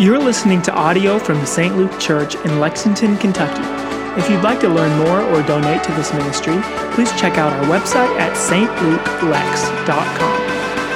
You're listening to audio from the St. Luke Church in Lexington, Kentucky. If you'd like to learn more or donate to this ministry, please check out our website at stlukeLex.com.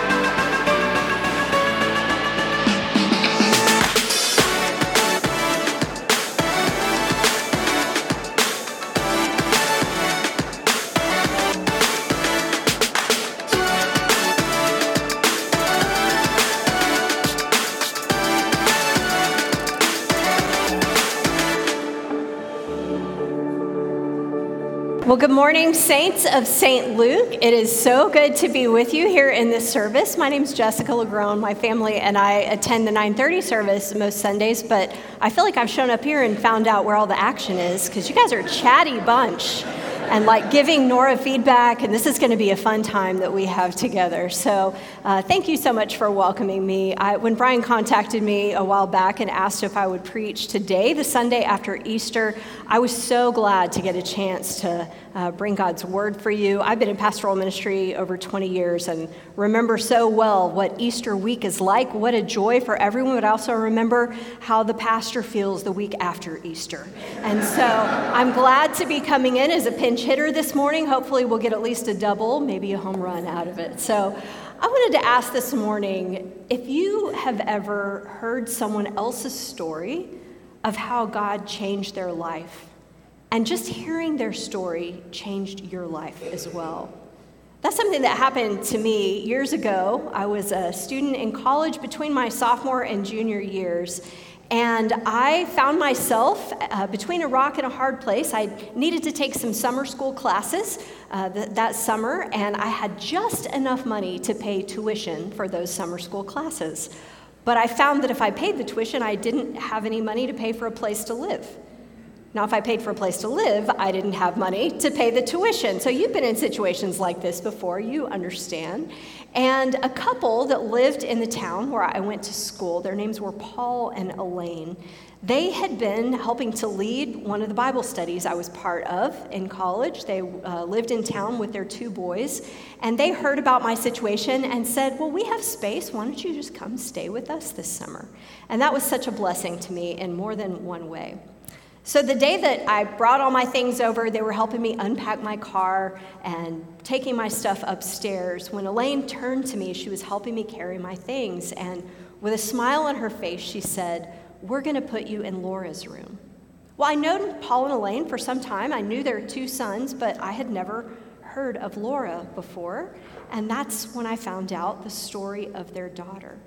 Well, good morning, saints of St. Luke. It is so good to be with you here in this service. My name is Jessica Lagrone. My family and I attend the 9:30 service most Sundays, but I feel like I've shown up here and found out where all the action is, because you guys are a chatty bunch and like giving Nora feedback, and this is going to be a fun time that we have together. So thank you so much for welcoming me. When Brian contacted me a while back and asked if I would preach today, the Sunday after Easter, I was so glad to get a chance to bring God's word for you. I've been in pastoral ministry over 20 years and remember so well what Easter week is like. What a joy for everyone, but I also remember how the pastor feels the week after Easter. And so I'm glad to be coming in as a pinch hitter this morning. Hopefully we'll get at least a double, maybe a home run out of it. So I wanted to ask this morning, if you have ever heard someone else's story of how God changed their life, and just hearing their story changed your life as well. That's something that happened to me years ago. I was a student in college between my sophomore and junior years, and I found myself between a rock and a hard place. I needed to take some summer school classes that summer, and I had just enough money to pay tuition for those summer school classes. But I found that if I paid the tuition, I didn't have any money to pay for a place to live. Now, if I paid for a place to live, I didn't have money to pay the tuition. So you've been in situations like this before, you understand. And a couple that lived in the town where I went to school, their names were Paul and Elaine. They had been helping to lead one of the Bible studies I was part of in college. They lived in town with their two boys, and they heard about my situation and said, well, we have space. Why don't you just come stay with us this summer? And that was such a blessing to me in more than one way. So the day that I brought all my things over, they were helping me unpack my car and taking my stuff upstairs. When Elaine turned to me, she was helping me carry my things. And with a smile on her face, she said, we're going to put you in Laura's room. Well, I known Paul and Elaine for some time. I knew their two sons, but I had never heard of Laura before. And that's when I found out the story of their daughter.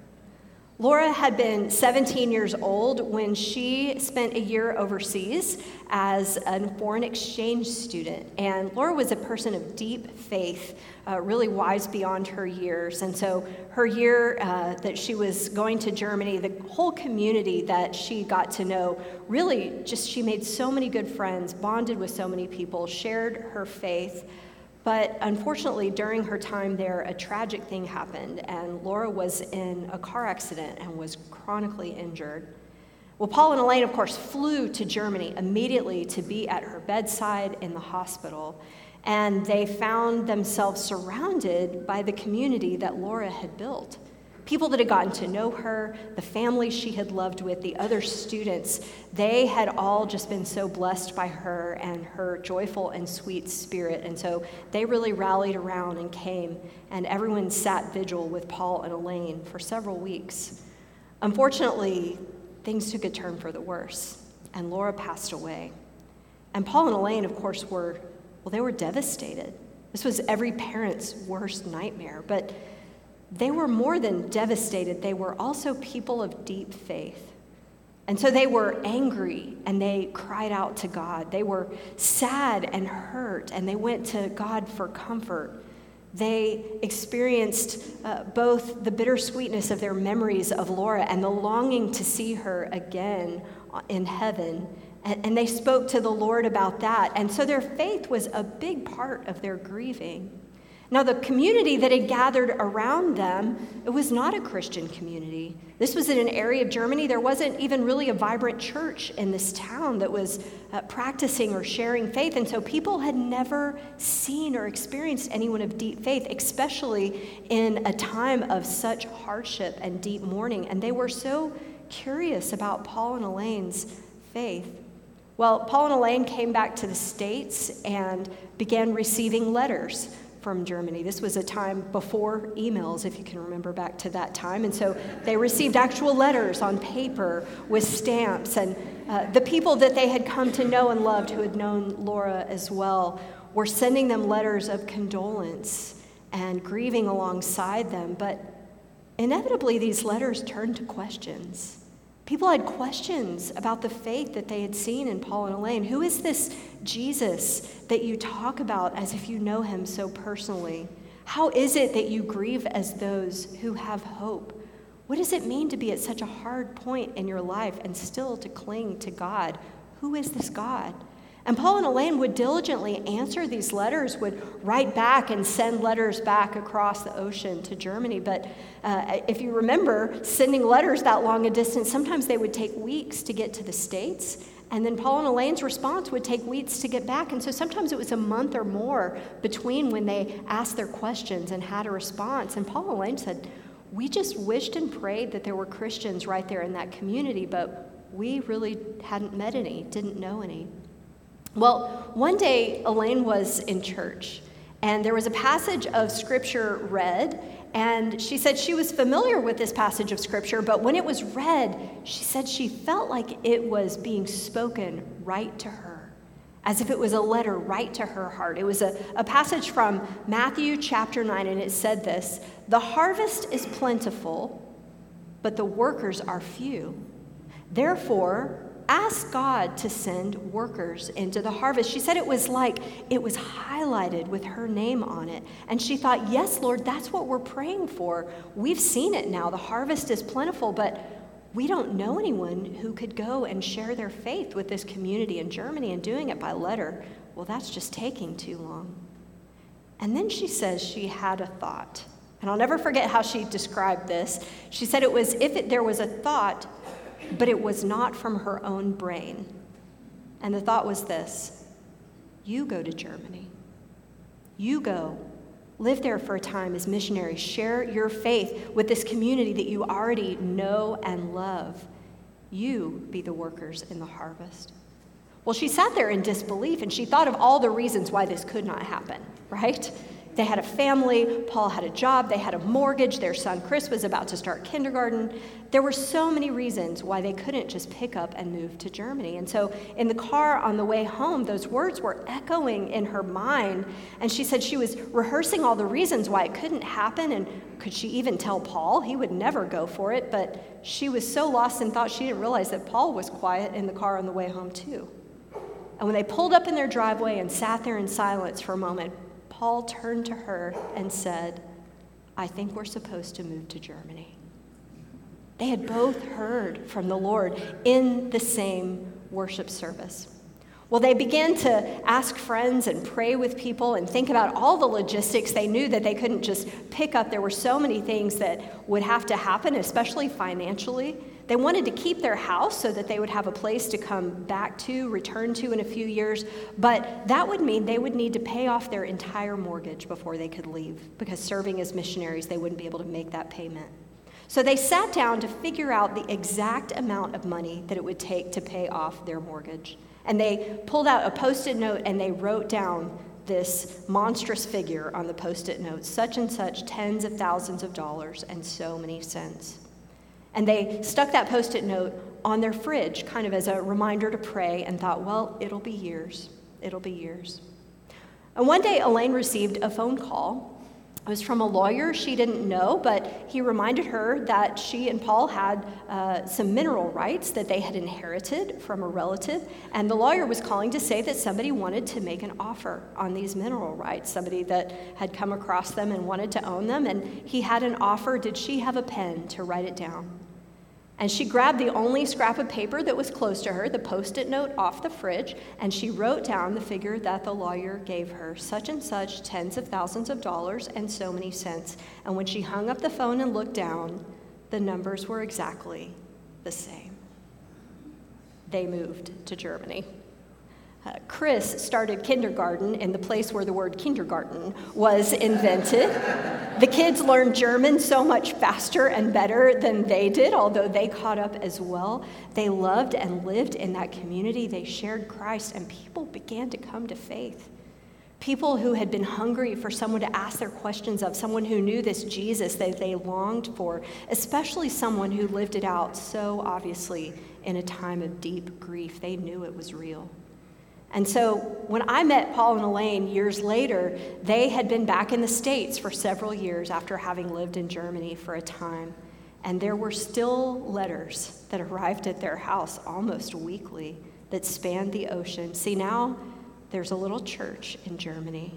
Laura had been 17 years old when she spent a year overseas as a foreign exchange student. And Laura was a person of deep faith, really wise beyond her years. And so her year that she was going to Germany, the whole community that she got to know, really just she made so many good friends, bonded with so many people, shared her faith. But unfortunately, during her time there, a tragic thing happened, and Laura was in a car accident and was chronically injured. Well, Paul and Elaine, of course, flew to Germany immediately to be at her bedside in the hospital, and they found themselves surrounded by the community that Laura had built. People that had gotten to know her, the family she had loved with, the other students, they had all just been so blessed by her and her joyful and sweet spirit. And so they really rallied around and came, and everyone sat vigil with Paul and Elaine for several weeks. Unfortunately, things took a turn for the worse, and Laura passed away. And Paul and Elaine, of course, they were devastated. This was every parent's worst nightmare, but they were more than devastated. They were also people of deep faith. And so they were angry and they cried out to God. They were sad and hurt and they went to God for comfort. They experienced both the bittersweetness of their memories of Laura and the longing to see her again in heaven. And they spoke to the Lord about that. And so their faith was a big part of their grieving. Now, the community that had gathered around them, it was not a Christian community. This was in an area of Germany. There wasn't even really a vibrant church in this town that was practicing or sharing faith. And so people had never seen or experienced anyone of deep faith, especially in a time of such hardship and deep mourning. And they were so curious about Paul and Elaine's faith. Well, Paul and Elaine came back to the States and began receiving letters from Germany. This was a time before emails, if you can remember back to that time. And so they received actual letters on paper with stamps. And the people that they had come to know and loved, who had known Laura as well, were sending them letters of condolence and grieving alongside them. But inevitably, these letters turned to questions. People had questions about the faith that they had seen in Paul and Elaine. Who is this Jesus that you talk about as if you know him so personally? How is it that you grieve as those who have hope? What does it mean to be at such a hard point in your life and still to cling to God? Who is this God? And Paul and Elaine would diligently answer these letters, would write back and send letters back across the ocean to Germany. But if you remember, sending letters that long a distance, sometimes they would take weeks to get to the States. And then Paul and Elaine's response would take weeks to get back. And so sometimes it was a month or more between when they asked their questions and had a response. And Paul and Elaine said, we just wished and prayed that there were Christians right there in that community, but we really hadn't met any, didn't know any. Well, one day Elaine was in church, and there was a passage of scripture read, and she said she was familiar with this passage of scripture, but when it was read, she said she felt like it was being spoken right to her, as if it was a letter right to her heart. It was a passage from Matthew chapter 9, and it said this: "The harvest is plentiful, but the workers are few. Therefore, ask God to send workers into the harvest." She said it was like it was highlighted with her name on it. And she thought, yes, Lord, that's what we're praying for. We've seen it now. The harvest is plentiful, but we don't know anyone who could go and share their faith with this community in Germany, and doing it by letter, well, that's just taking too long. And then she says she had a thought. And I'll never forget how she described this. She said it was there was a thought, but it was not from her own brain. And the thought was this: you go to Germany. You go. Live there for a time as missionaries. Share your faith with this community that you already know and love. You be the workers in the harvest. Well, she sat there in disbelief, and she thought of all the reasons why this could not happen, right? They had a family, Paul had a job, they had a mortgage, their son Chris was about to start kindergarten. There were so many reasons why they couldn't just pick up and move to Germany. And so in the car on the way home, those words were echoing in her mind. And she said she was rehearsing all the reasons why it couldn't happen. And could she even tell Paul? He would never go for it. But she was so lost in thought she didn't realize that Paul was quiet in the car on the way home too. And when they pulled up in their driveway and sat there in silence for a moment, Paul turned to her and said, "I think we're supposed to move to Germany." They had both heard from the Lord in the same worship service. Well, they began to ask friends and pray with people and think about all the logistics. They knew that they couldn't just pick up. There were so many things that would have to happen, especially financially. They wanted to keep their house so that they would have a place to come back to, return to in a few years. But that would mean they would need to pay off their entire mortgage before they could leave, because serving as missionaries, they wouldn't be able to make that payment. So they sat down to figure out the exact amount of money that it would take to pay off their mortgage. And they pulled out a Post-it note and they wrote down this monstrous figure on the Post-it note: such and such, tens of thousands of dollars and so many cents. And they stuck that Post-it note on their fridge, kind of as a reminder to pray, and thought, well, it'll be years. It'll be years. And one day, Elaine received a phone call. It was from a lawyer she didn't know, but he reminded her that she and Paul had some mineral rights that they had inherited from a relative. And the lawyer was calling to say that somebody wanted to make an offer on these mineral rights, somebody that had come across them and wanted to own them. And he had an offer. Did she have a pen to write it down? And she grabbed the only scrap of paper that was close to her, the Post-it note off the fridge, and she wrote down the figure that the lawyer gave her: such and such, tens of thousands of dollars and so many cents. And when she hung up the phone and looked down, the numbers were exactly the same. They moved to Germany. Chris started kindergarten in the place where the word kindergarten was invented. The kids learned German so much faster and better than they did, although they caught up as well. They loved and lived in that community. They shared Christ, and people began to come to faith. People who had been hungry for someone to ask their questions of, someone who knew this Jesus that they longed for, especially someone who lived it out so obviously in a time of deep grief. They knew it was real. And so when I met Paul and Elaine years later, they had been back in the States for several years after having lived in Germany for a time. And there were still letters that arrived at their house almost weekly that spanned the ocean. See, now there's a little church in Germany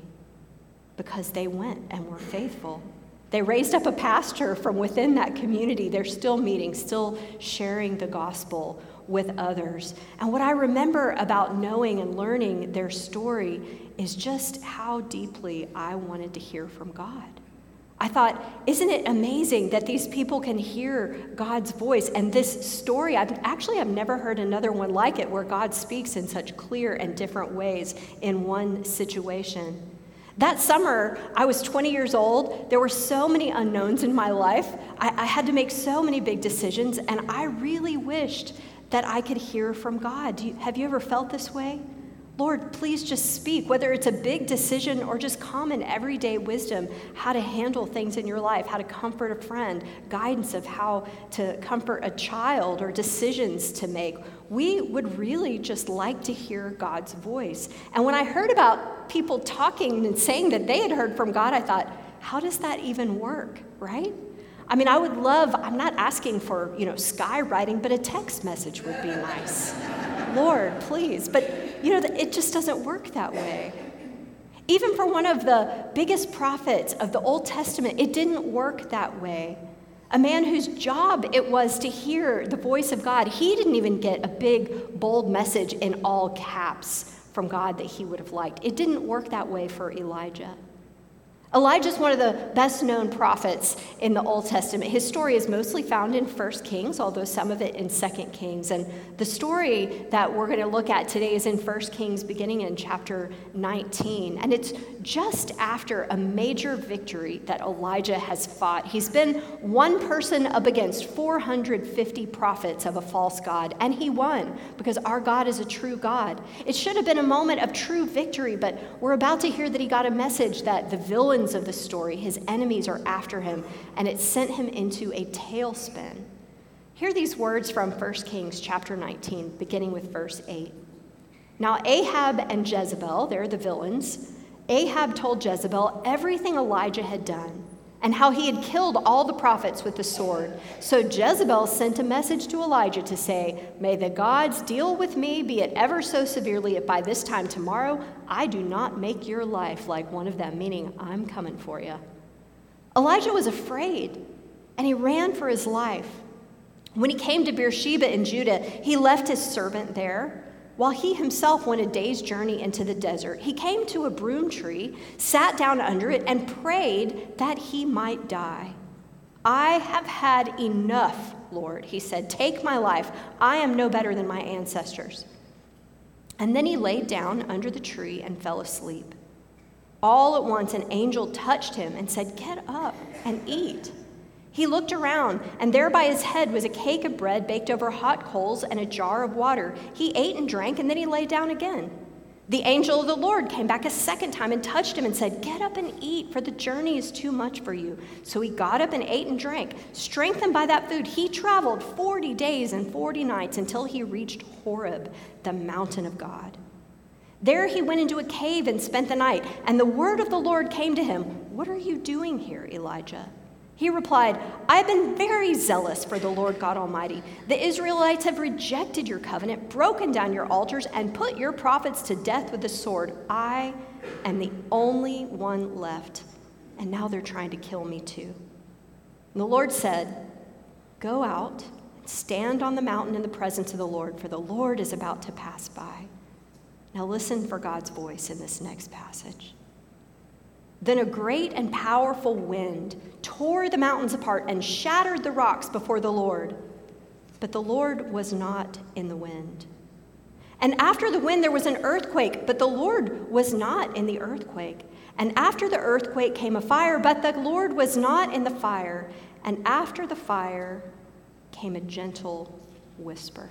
because they went and were faithful. They raised up a pastor from within that community. They're still meeting, still sharing the gospel with others. And what I remember about knowing and learning their story is just how deeply I wanted to hear from God. I thought, isn't it amazing that these people can hear God's voice? And this story, I've never heard another one like it, where God speaks in such clear and different ways in one situation. That summer, I was 20 years old. There were so many unknowns in my life. I had to make so many big decisions, and I really wished that I could hear from God. Have you ever felt this way? Lord, please just speak, whether it's a big decision or just common everyday wisdom, how to handle things in your life, how to comfort a friend, guidance of how to comfort a child, or decisions to make. We would really just like to hear God's voice. And when I heard about people talking and saying that they had heard from God, I thought, how does that even work, right? I mean, I'm not asking for, skywriting, but a text message would be nice. Lord, please. But, it just doesn't work that way. Even for one of the biggest prophets of the Old Testament, it didn't work that way. A man whose job it was to hear the voice of God, he didn't even get a big, bold message in all caps from God that he would have liked. It didn't work that way for Elijah. Elijah's one of the best-known prophets in the Old Testament. His story is mostly found in 1 Kings, although some of it in 2 Kings. And the story that we're going to look at today is in 1 Kings, beginning in chapter 19. And it's just after a major victory that Elijah has fought. He's been one person up against 450 prophets of a false god, and he won because our God is a true God. It should have been a moment of true victory, but we're about to hear that he got a message that the villains of the story, his enemies, are after him, and it sent him into a tailspin. Hear these words from 1 Kings chapter 19, beginning with verse 8. Now Ahab and Jezebel, they're the villains, Ahab told Jezebel everything Elijah had done and how he had killed all the prophets with the sword. So Jezebel sent a message to Elijah to say, "May the gods deal with me, be it ever so severely, if by this time tomorrow I do not make your life like one of them," meaning I'm coming for you. Elijah was afraid, and he ran for his life. When he came to Beersheba in Judah, he left his servant there, while he himself went a day's journey into the desert. He came to a broom tree, sat down under it, and prayed that he might die. "I have had enough, Lord," he said. "Take my life. I am no better than my ancestors." And then he laid down under the tree and fell asleep. All at once an angel touched him and said, "Get up and eat." He looked around, and there by his head was a cake of bread baked over hot coals and a jar of water. He ate and drank, and then he lay down again. The angel of the Lord came back a second time and touched him and said, "Get up and eat, for the journey is too much for you." So he got up and ate and drank. Strengthened by that food, he traveled 40 days and 40 nights until he reached Horeb, the mountain of God. There he went into a cave and spent the night, and the word of the Lord came to him, "What are you doing here, Elijah?" He replied, "I've been very zealous for the Lord God Almighty. The Israelites have rejected your covenant, broken down your altars, and put your prophets to death with the sword. I am the only one left, and now they're trying to kill me too." And the Lord said, "Go out and stand on the mountain in the presence of the Lord, for the Lord is about to pass by." Now listen for God's voice in this next passage. Then a great and powerful wind tore the mountains apart and shattered the rocks before the Lord. But the Lord was not in the wind. And after the wind, there was an earthquake, but the Lord was not in the earthquake. And after the earthquake came a fire, but the Lord was not in the fire. And after the fire came a gentle whisper.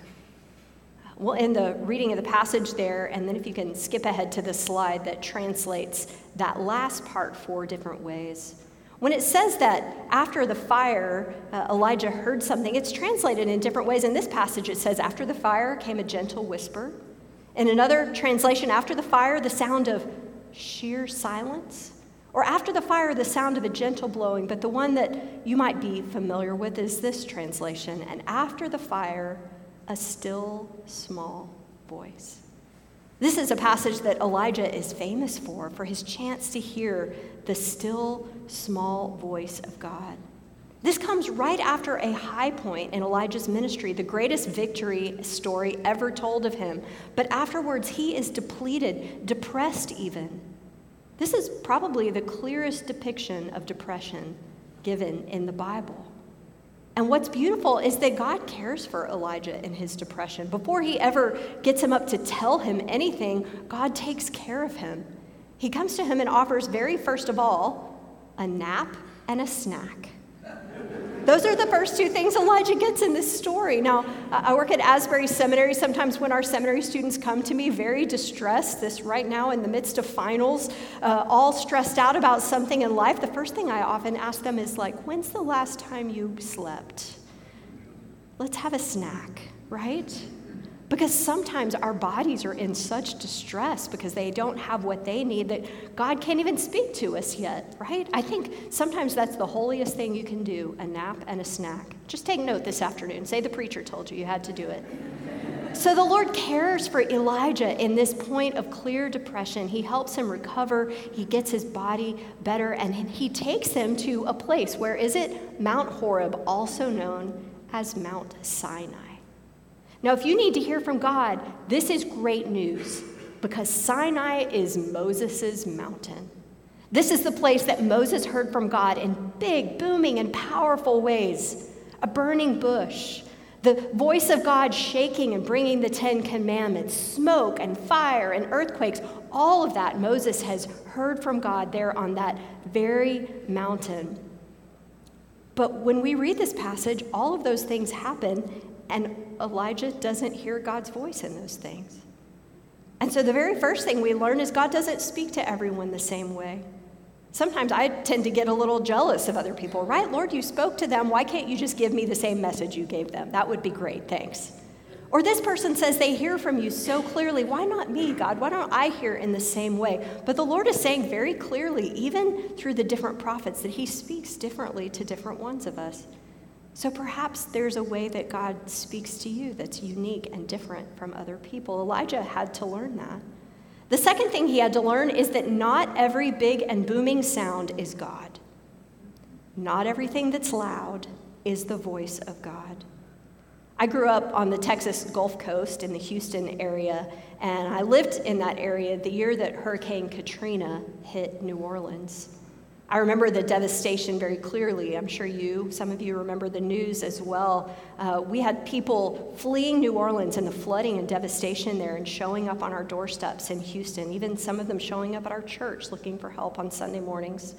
Well, in the reading of the passage there, and then if you can skip ahead to the slide that translates that last part 4 different ways. When it says that after the fire, Elijah heard something, it's translated in different ways. In this passage, it says, after the fire came a gentle whisper. In another translation, after the fire, the sound of sheer silence. Or after the fire, the sound of a gentle blowing. But the one that you might be familiar with is this translation. And after the fire, a still small voice. This is a passage that Elijah is famous for his chance to hear the still small voice of God. This comes right after a high point in Elijah's ministry, the greatest victory story ever told of him. But afterwards, he is depleted, depressed even. This is probably the clearest depiction of depression given in the Bible. And what's beautiful is that God cares for Elijah in his depression. Before he ever gets him up to tell him anything, God takes care of him. He comes to him and offers, very first of all, a nap and a snack. Those are the first 2 things Elijah gets in this story. Now, I work at Asbury Seminary. Sometimes when our seminary students come to me very distressed, this right now in the midst of finals, all stressed out about something in life, the first thing I often ask them is like, when's the last time you slept? Let's have a snack, right? Because sometimes our bodies are in such distress because they don't have what they need that God can't even speak to us yet, right? I think sometimes that's the holiest thing you can do, a nap and a snack. Just take note this afternoon. Say the preacher told you you had to do it. So the Lord cares for Elijah in this point of clear depression. He helps him recover. He gets his body better, and he takes him to a place. Where is it? Mount Horeb, also known as Mount Sinai. Now, if you need to hear from God, this is great news because Sinai is Moses' mountain. This is the place that Moses heard from God in big, booming, and powerful ways. A burning bush, the voice of God shaking and bringing the 10 Commandments, smoke and fire and earthquakes, all of that Moses has heard from God there on that very mountain. But when we read this passage, all of those things happen, and Elijah doesn't hear God's voice in those things. And so the very first thing we learn is God doesn't speak to everyone the same way. Sometimes I tend to get a little jealous of other people, right? Lord, you spoke to them. Why can't you just give me the same message you gave them? That would be great, thanks. Or this person says they hear from you so clearly. Why not me, God? Why don't I hear in the same way? But the Lord is saying very clearly, even through the different prophets, that he speaks differently to different ones of us. So perhaps there's a way that God speaks to you that's unique and different from other people. Elijah had to learn that. The second thing he had to learn is that not every big and booming sound is God. Not everything that's loud is the voice of God. I grew up on the Texas Gulf Coast in the Houston area, and I lived in that area the year that Hurricane Katrina hit New Orleans. I remember the devastation very clearly. I'm sure some of you remember the news as well. We had people fleeing New Orleans and the flooding and devastation there and showing up on our doorsteps in Houston, even some of them showing up at our church looking for help on Sunday mornings.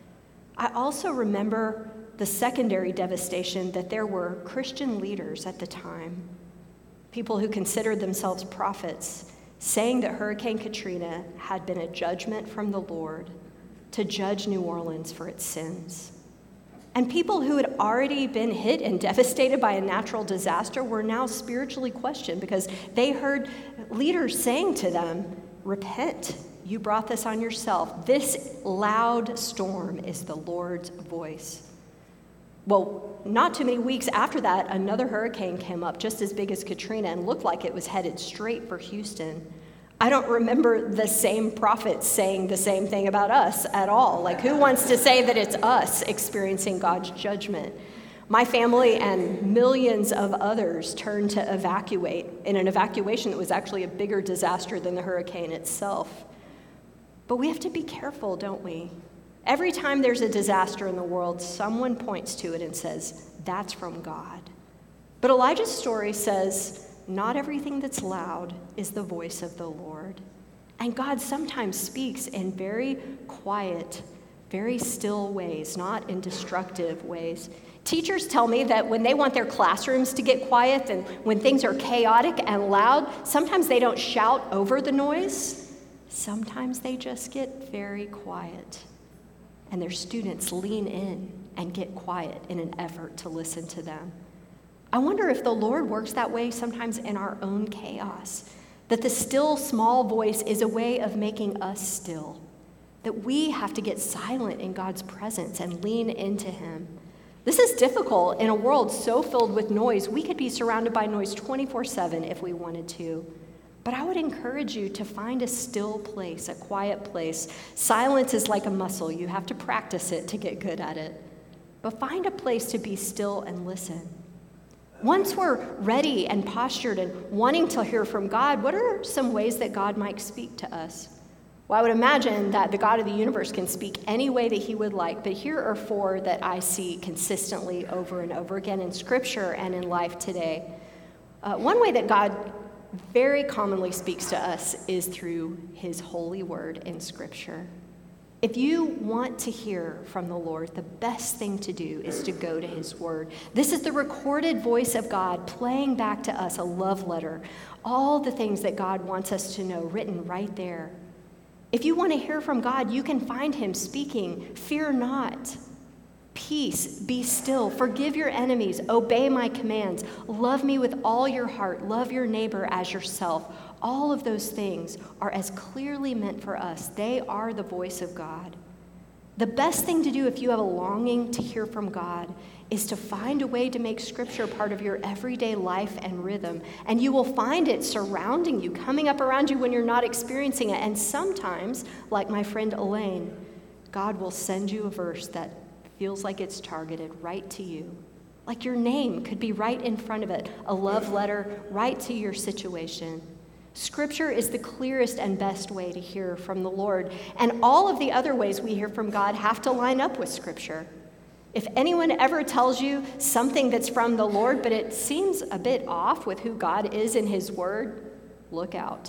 I also remember the secondary devastation that there were Christian leaders at the time, people who considered themselves prophets, saying that Hurricane Katrina had been a judgment from the Lord to judge New Orleans for its sins. And people who had already been hit and devastated by a natural disaster were now spiritually questioned because they heard leaders saying to them, repent, you brought this on yourself. This loud storm is the Lord's voice. Well, not too many weeks after that, another hurricane came up just as big as Katrina and looked like it was headed straight for Houston. I don't remember the same prophets saying the same thing about us at all. Like, who wants to say that it's us experiencing God's judgment? My family and millions of others turned to evacuate in an evacuation that was actually a bigger disaster than the hurricane itself. But we have to be careful, don't we? Every time there's a disaster in the world, someone points to it and says, that's from God. But Elijah's story says, not everything that's loud is the voice of the Lord. And God sometimes speaks in very quiet, very still ways, not in destructive ways. Teachers tell me that when they want their classrooms to get quiet and when things are chaotic and loud, sometimes they don't shout over the noise. Sometimes they just get very quiet. And their students lean in and get quiet in an effort to listen to them. I wonder if the Lord works that way sometimes in our own chaos, that the still small voice is a way of making us still, that we have to get silent in God's presence and lean into him. This is difficult in a world so filled with noise. We could be surrounded by noise 24/7 if we wanted to. But I would encourage you to find a still place, a quiet place. Silence is like a muscle. You have to practice it to get good at it. But find a place to be still and listen. Once we're ready and postured and wanting to hear from God, what are some ways that God might speak to us? Well, I would imagine that the God of the universe can speak any way that he would like, but here are 4 that I see consistently over and over again in Scripture and in life today. One way that God very commonly speaks to us is through his holy word in Scripture. If you want to hear from the Lord, the best thing to do is to go to his word. This is the recorded voice of God playing back to us a love letter, all the things that God wants us to know written right there. If you want to hear from God, you can find him speaking, "Fear not. Peace, be still. Forgive your enemies. Obey my commands. Love me with all your heart. Love your neighbor as yourself." All of those things are as clearly meant for us. They are the voice of God. The best thing to do if you have a longing to hear from God is to find a way to make Scripture part of your everyday life and rhythm. And you will find it surrounding you, coming up around you when you're not experiencing it. And sometimes, like my friend Elaine, God will send you a verse that feels like it's targeted right to you. Like your name could be right in front of it, a love letter right to your situation. Scripture is the clearest and best way to hear from the Lord. And all of the other ways we hear from God have to line up with Scripture. If anyone ever tells you something that's from the Lord, but it seems a bit off with who God is in his word, look out.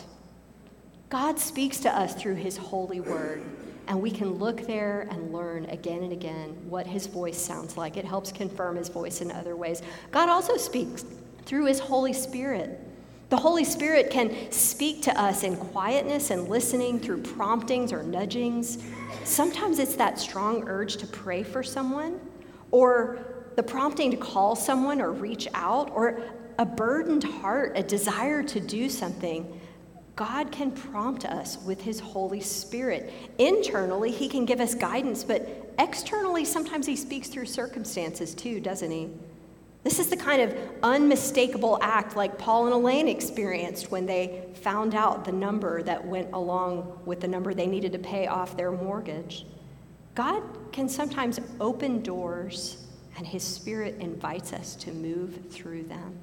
God speaks to us through his holy word, and we can look there and learn again and again what his voice sounds like. It helps confirm his voice in other ways. God also speaks through his Holy Spirit. The Holy Spirit can speak to us in quietness and listening through promptings or nudgings. Sometimes it's that strong urge to pray for someone, or the prompting to call someone or reach out, or a burdened heart, a desire to do something. God can prompt us with his Holy Spirit. Internally, he can give us guidance, but externally, sometimes he speaks through circumstances too, doesn't he? This is the kind of unmistakable act like Paul and Elaine experienced when they found out the number that went along with the number they needed to pay off their mortgage. God can sometimes open doors, and his Spirit invites us to move through them.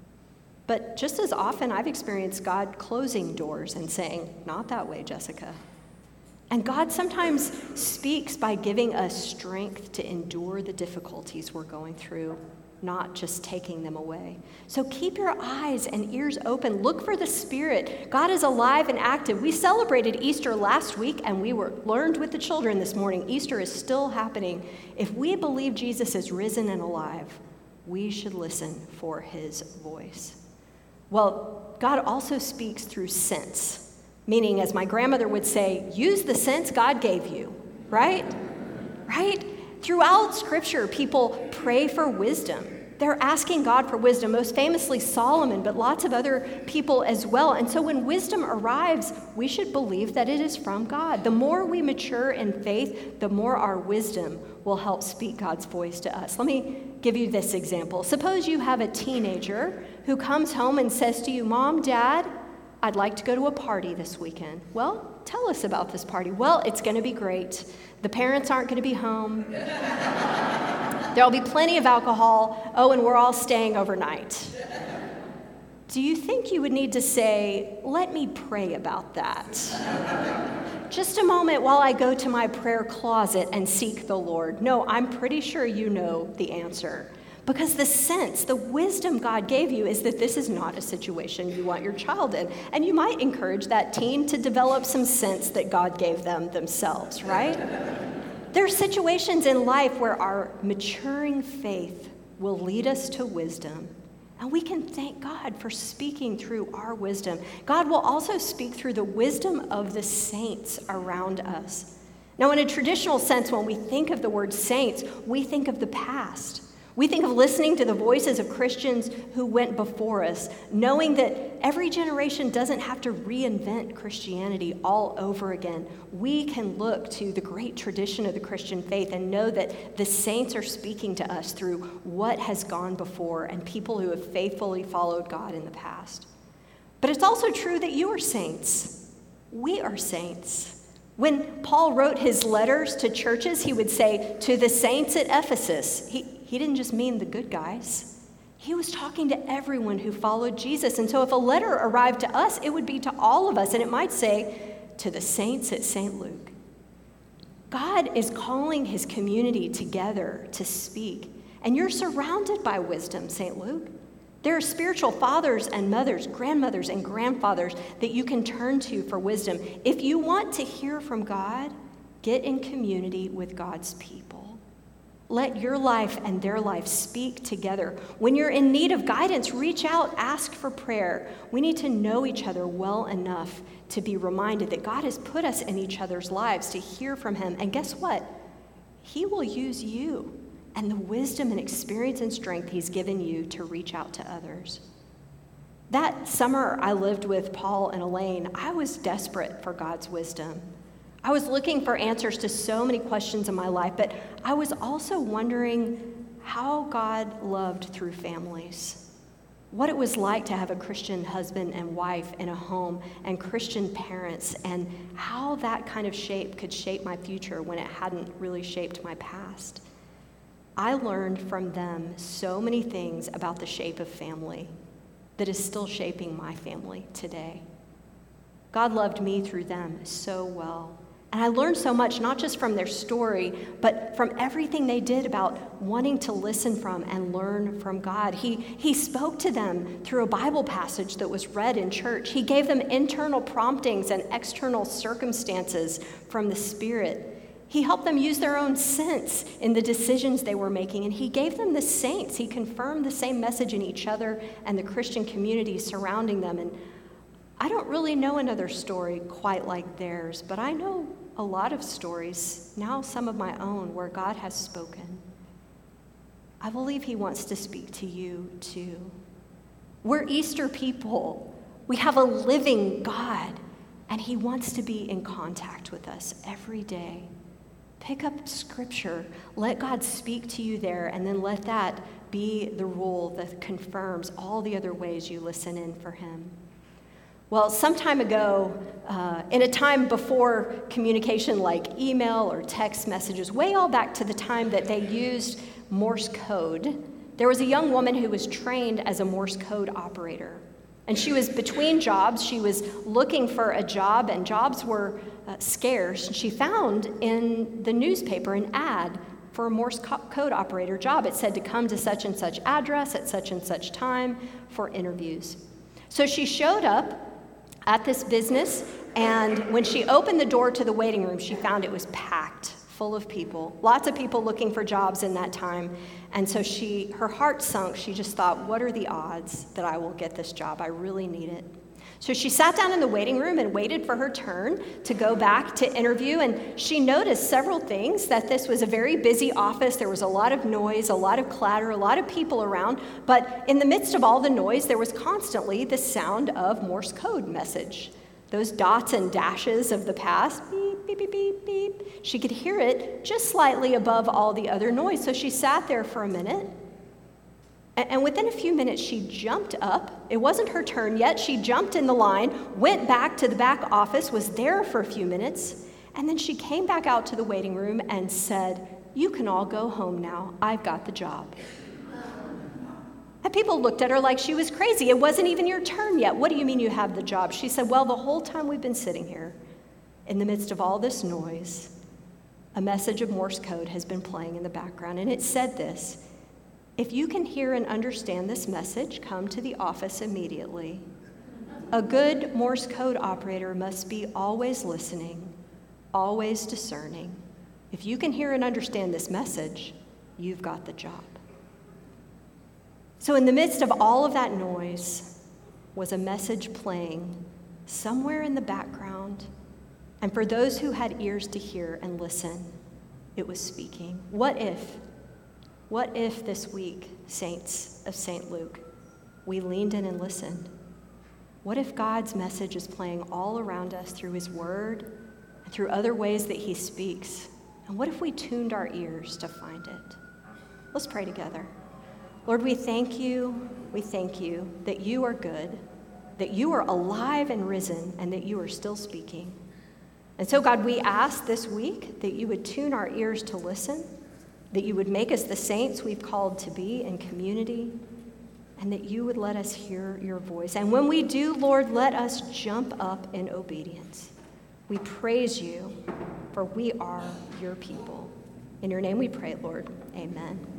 But just as often, I've experienced God closing doors and saying, "Not that way, Jessica." And God sometimes speaks by giving us strength to endure the difficulties we're going through, not just taking them away. So keep your eyes and ears open. Look for the Spirit. God is alive and active. We celebrated Easter last week, and we learned with the children this morning. Easter is still happening. If we believe Jesus is risen and alive, we should listen for his voice. Well, God also speaks through sense, meaning, as my grandmother would say, use the sense God gave you, right? Right? Throughout Scripture, people pray for wisdom. They're asking God for wisdom, most famously Solomon, but lots of other people as well. And so when wisdom arrives, we should believe that it is from God. The more we mature in faith, the more our wisdom will help speak God's voice to us. Let me give you this example. Suppose you have a teenager who comes home and says to you, "Mom, Dad, I'd like to go to a party this weekend." Well, tell us about this party. Well, it's going to be great. The parents aren't going to be home. There'll be plenty of alcohol. Oh, and we're all staying overnight. Do you think you would need to say, "Let me pray about that"? Just a moment while I go to my prayer closet and seek the Lord. No, I'm pretty sure you know the answer. Because the wisdom God gave you is that this is not a situation you want your child in. And you might encourage that teen to develop some sense that God gave them themselves, right? There are situations in life where our maturing faith will lead us to wisdom. And we can thank God for speaking through our wisdom. God will also speak through the wisdom of the saints around us. Now, in a traditional sense, when we think of the word saints, we think of the past. We think of listening to the voices of Christians who went before us, knowing that every generation doesn't have to reinvent Christianity all over again. We can look to the great tradition of the Christian faith and know that the saints are speaking to us through what has gone before and people who have faithfully followed God in the past. But it's also true that you are saints. We are saints. When Paul wrote his letters to churches, he would say, to the saints at Ephesus. He didn't just mean the good guys. He was talking to everyone who followed Jesus. And so if a letter arrived to us, it would be to all of us. And it might say, to the saints at St. Luke. God is calling his community together to speak. And you're surrounded by wisdom, St. Luke. There are spiritual fathers and mothers, grandmothers and grandfathers that you can turn to for wisdom. If you want to hear from God, get in community with God's people. Let your life and their life speak together. When you're in need of guidance, reach out, ask for prayer. We need to know each other well enough to be reminded that God has put us in each other's lives to hear from him. And guess what? He will use you and the wisdom and experience and strength he's given you to reach out to others. That summer I lived with Paul and Elaine, I was desperate for God's wisdom. I was looking for answers to so many questions in my life, but I was also wondering how God loved through families, what it was like to have a Christian husband and wife in a home and Christian parents, and how that kind of shape could shape my future when it hadn't really shaped my past. I learned from them so many things about the shape of family that is still shaping my family today. God loved me through them so well. And I learned so much, not just from their story, but from everything they did about wanting to listen from and learn from God. He spoke to them through a Bible passage that was read in church. He gave them internal promptings and external circumstances from the Spirit. He helped them use their own sense in the decisions they were making, and he gave them the saints. He confirmed the same message in each other and the Christian community surrounding them. And I don't really know another story quite like theirs, but I know a lot of stories, now some of my own, where God has spoken. I believe he wants to speak to you too. We're Easter people. We have a living God, and he wants to be in contact with us every day. Pick up scripture, let God speak to you there, and then let that be the rule that confirms all the other ways you listen in for him. Well, some time ago, in a time before communication like email or text messages, way all back to the time that they used Morse code, there was a young woman who was trained as a Morse code operator. And she was between jobs. She was looking for a job, and jobs were scarce. And she found in the newspaper an ad for a Morse code operator job. It said to come to such and such address at such and such time for interviews. So she showed up at this business, and when she opened the door to the waiting room, she found it was packed, full of people, lots of people looking for jobs in that time. And so her heart sunk. She just thought, what are the odds that I will get this job? I really need it. So she sat down in the waiting room and waited for her turn to go back to interview, and she noticed several things, that this was a very busy office. There was a lot of noise, a lot of clatter, a lot of people around, but in the midst of all the noise, there was constantly the sound of Morse code message. Those dots and dashes of the past, beep, beep, beep, beep, beep. She could hear it just slightly above all the other noise, so she sat there for a minute. And within a few minutes, she jumped up. It wasn't her turn yet. She jumped in the line, went back to the back office, was there for a few minutes, and then she came back out to the waiting room and said, "You can all go home now. I've got the job." And people looked at her like she was crazy. It wasn't even your turn yet. What do you mean you have the job? She said, well, the whole time we've been sitting here, in the midst of all this noise, a message of Morse code has been playing in the background, and it said this: If you can hear and understand this message, come to the office immediately. A good Morse code operator must be always listening, always discerning. If you can hear and understand this message, you've got the job. So in the midst of all of that noise was a message playing somewhere in the background. And for those who had ears to hear and listen, it was speaking. What if this week, saints of St. Luke, we leaned in and listened? What if God's message is playing all around us through his word and through other ways that he speaks? And what if we tuned our ears to find it? Let's pray together. Lord, we thank you that you are good, that you are alive and risen, and that you are still speaking. And so, God, we ask this week that you would tune our ears to listen, that you would make us the saints we've called to be in community, and that you would let us hear your voice. And when we do, Lord, let us jump up in obedience. We praise you, for we are your people. In your name we pray, Lord. Amen.